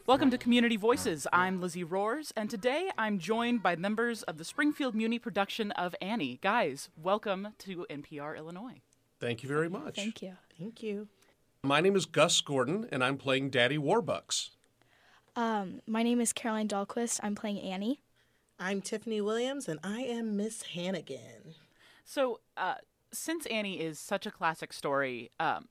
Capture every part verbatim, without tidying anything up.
Welcome to Community Voices. I'm Lizzie Roars, and today I'm joined by members of the Springfield Muni production of Annie. Guys, welcome to N P R Illinois. Thank you very much. Thank you. Thank you. My name is Gus Gordon, and I'm playing Daddy Warbucks. Um, my name is Caroline Dahlquist. I'm playing Annie. I'm Tiffany Williams, and I am Miss Hannigan. So, uh, since Annie is such a classic story, um,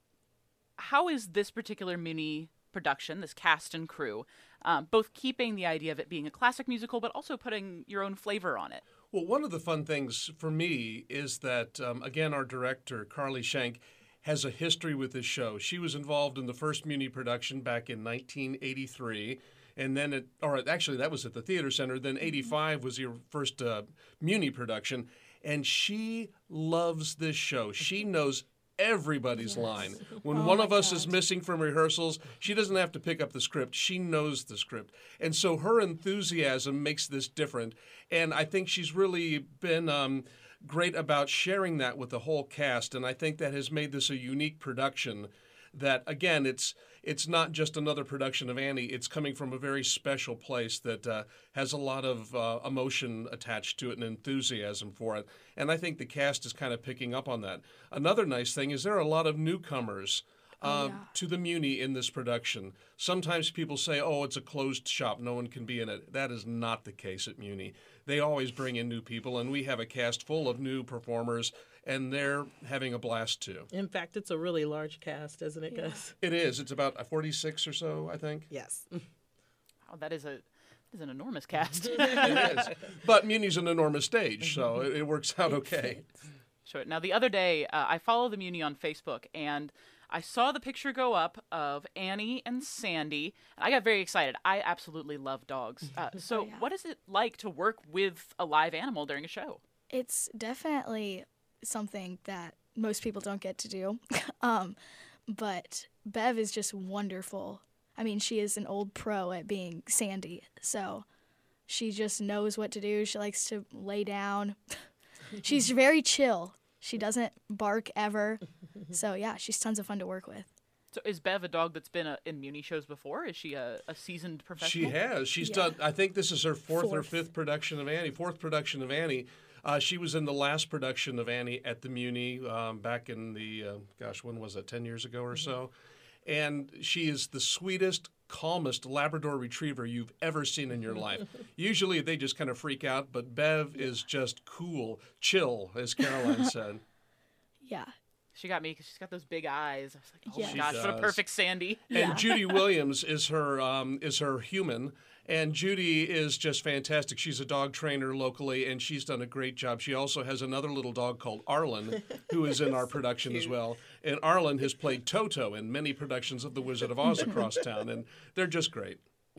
how is this particular Muni production, this cast and crew, um, both keeping the idea of it being a classic musical, but also putting your own flavor on it? Well, one of the fun things for me is that, um, again, our director, Carly Schenk, has a history with this show. She was involved in the first Muni production back in nineteen eighty-three, and then it, or actually that was at the Theater Center, then eighty-five was your first uh, Muni production, and she loves this show. She knows everybody's Yes. line. When Oh one my of us is God. missing from rehearsals, she doesn't have to pick up the script. She knows the script. And so her enthusiasm makes this different. And I think she's really been um, great about sharing that with the whole cast. And I think that has made this a unique production that, again, it's it's not just another production of Annie. It's coming from a very special place that uh, has a lot of uh, emotion attached to it and enthusiasm for it. And I think the cast is kind of picking up on that. Another nice thing is there are a lot of newcomers uh, Oh, yeah. to the Muni in this production. Sometimes people say, oh, it's a closed shop. No one can be in it. That is not the case at Muni. They always bring in new people, and we have a cast full of new performers, and they're having a blast too. In fact, it's a really large cast, isn't it, Gus? It is. It's about forty-six or so, I think. Yes. Wow, that is a that is an enormous cast. It is. But Muni's an enormous stage, so it, it works out okay. Sure. Now, the other day, uh, I follow the Muni on Facebook, and I saw the picture go up of Annie and Sandy, and I got very excited. I absolutely love dogs. Uh, so Oh, yeah. what is it like to work with a live animal during a show? It's definitely something that most people don't get to do. um, but Bev is just wonderful. I mean, she is an old pro at being Sandy, so she just knows what to do. She likes to lay down. She's very chill. She doesn't bark ever. So, yeah, she's tons of fun to work with. So is Bev a dog that's been uh in Muni shows before? Is she a, a seasoned professional? She has. She's Yeah. done, I think this is her fourth, or Fourth. fifth production of Annie, fourth production of Annie. Uh, she was in the last production of Annie at the Muni um, back in the, uh, gosh, when was it, ten years ago or so? And she is the sweetest, calmest Labrador Retriever you've ever seen in your life. Usually they just kind of freak out, but Bev is just cool, chill, as Caroline said. Yeah. She got me because she's got those big eyes. I was like, oh Yeah. my She gosh, what a does. perfect Sandy. Yeah. And Judy Williams is her um, is her human, and Judy is just fantastic. She's a dog trainer locally, and she's done a great job. She also has another little dog called Arlen, who is in our production as well. And Arlen has played Toto in many productions of The Wizard of Oz across town, and they're just great.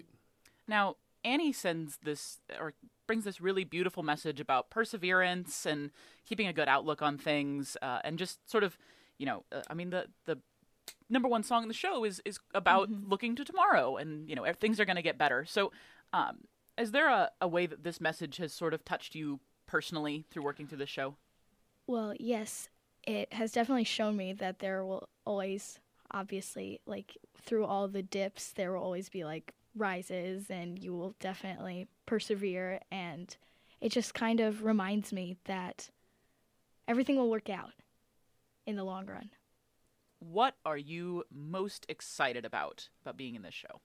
Now, Annie sends this, or brings this really beautiful message about perseverance and keeping a good outlook on things, uh, and just sort of, you know, uh, I mean, the the number one song in the show is is about looking to tomorrow, and you know, ev- things are going to get better. So, um, is there a, a way that this message has sort of touched you personally through working through this show? Well, yes, it has definitely shown me that there will always, obviously, like through all the dips, there will always be like rises, and you will definitely persevere. And it just kind of reminds me that everything will work out in the long run. What are you most excited about about being in this show?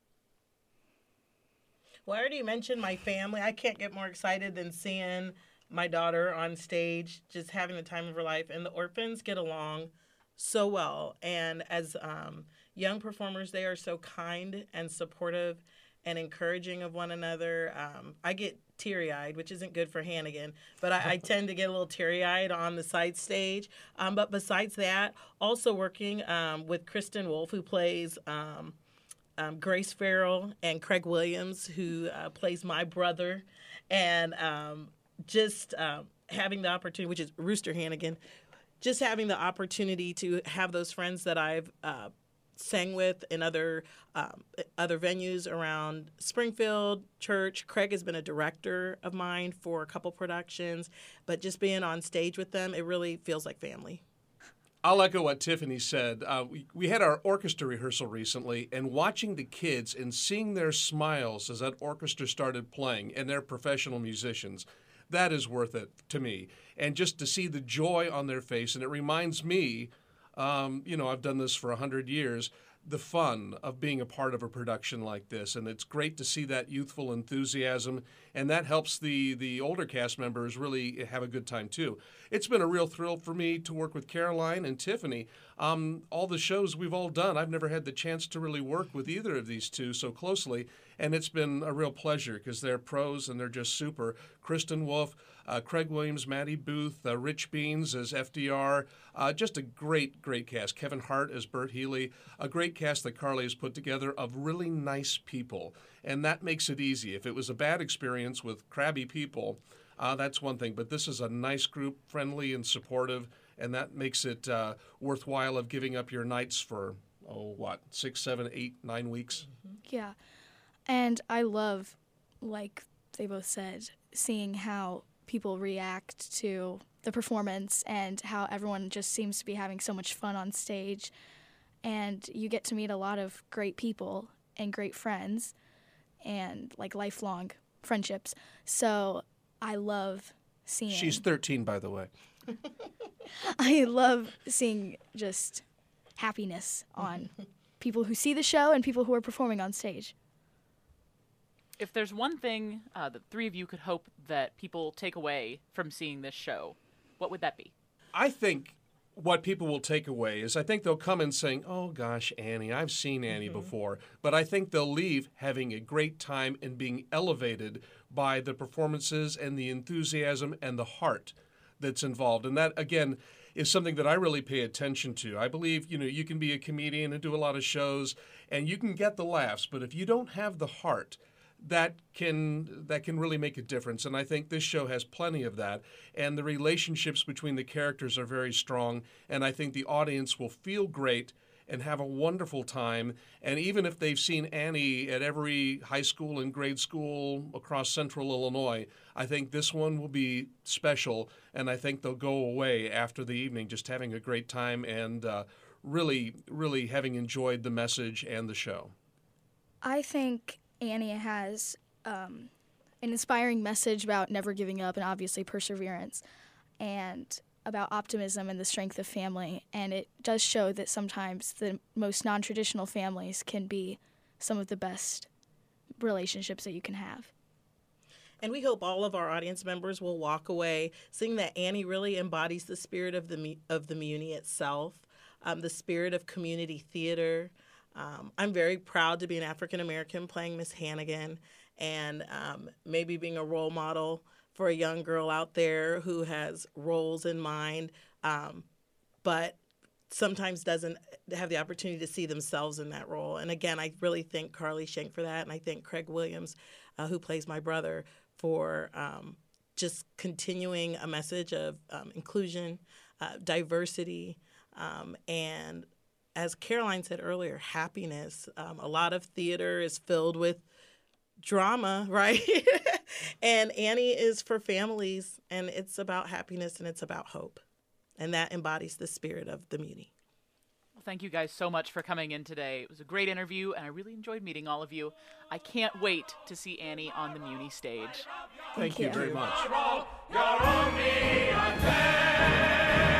Well, I already mentioned my family. I can't get more excited than seeing my daughter on stage, just having the time of her life. And the orphans get along so well. And as um, young performers, they are so kind and supportive and encouraging of one another. Um, I get teary-eyed, which isn't good for Hannigan, but I, I tend to get a little teary-eyed on the side stage. Um, but besides that, also working um, with Kristen Wolf, who plays um, um, Grace Farrell, and Craig Williams, who uh, plays my brother, and um, just um, having the opportunity, which is Rooster Hannigan, just having the opportunity to have those friends that I've uh, sang with in other um, other venues around Springfield, church. Craig has been a director of mine for a couple productions, but just being on stage with them, it really feels like family. I'll echo what Tiffany said. Uh, we, we had our orchestra rehearsal recently, and watching the kids and seeing their smiles as that orchestra started playing, and they're professional musicians, that is worth it to me. And just to see the joy on their face, and it reminds me, um, you know, I've done this for a hundred years, the fun of being a part of a production like this. And it's great to see that youthful enthusiasm, and that helps the, the older cast members really have a good time too. It's been a real thrill for me to work with Caroline and Tiffany. Um, all the shows we've all done, I've never had the chance to really work with either of these two so closely, and it's been a real pleasure because they're pros and they're just super. Kristen Wolf, uh, Craig Williams, Maddie Booth, uh, Rich Beans as F D R, uh, just a great, great cast. Kevin Hart as Bert Healy, a great cast that Carly has put together of really nice people, and that makes it easy. If it was a bad experience with crabby people, uh, that's one thing, but this is a nice group, friendly and supportive, and that makes it uh, worthwhile of giving up your nights for, oh, what, six, seven, eight, nine weeks? Yeah. And I love, like they both said, seeing how people react to the performance and how everyone just seems to be having so much fun on stage. And you get to meet a lot of great people and great friends and, like, lifelong friendships. So I love seeing... She's thirteen, by the way. I love seeing just happiness on people who see the show and people who are performing on stage. If there's one thing uh, the three of you could hope that people take away from seeing this show, what would that be? I think what people will take away is I think they'll come in saying, oh, gosh, Annie, I've seen Annie mm-hmm. before. But I think they'll leave having a great time and being elevated by the performances and the enthusiasm and the heart that's involved. And that, again, is something that I really pay attention to. I believe, you know, you can be a comedian and do a lot of shows, and you can get the laughs. But if you don't have the heart, that can that can really make a difference. And I think this show has plenty of that. And the relationships between the characters are very strong. And I think the audience will feel great and have a wonderful time. And even if they've seen Annie at every high school and grade school across central Illinois, I think this one will be special. And I think they'll go away after the evening just having a great time and uh, really, really having enjoyed the message and the show. I think Annie has um, an inspiring message about never giving up and obviously perseverance, and about optimism and the strength of family. And it does show that sometimes the most non-traditional families can be some of the best relationships that you can have. And we hope all of our audience members will walk away seeing that Annie really embodies the spirit of the of the Muni itself, um, the spirit of community theater. Um, I'm very proud to be an African-American playing Miss Hannigan, and um, maybe being a role model for a young girl out there who has roles in mind, um, but sometimes doesn't have the opportunity to see themselves in that role. And again, I really thank Carly Schenk for that, and I thank Craig Williams, uh, who plays my brother, for um, just continuing a message of um, inclusion, uh, diversity, um, and as Caroline said earlier, happiness. Um, a lot of theater is filled with drama, right? And Annie is for families, and it's about happiness and it's about hope. And that embodies the spirit of the Muni. Well, thank you guys so much for coming in today. It was a great interview, and I really enjoyed meeting all of you. I can't wait to see Annie on the Muni stage. Thank, thank you. you very much.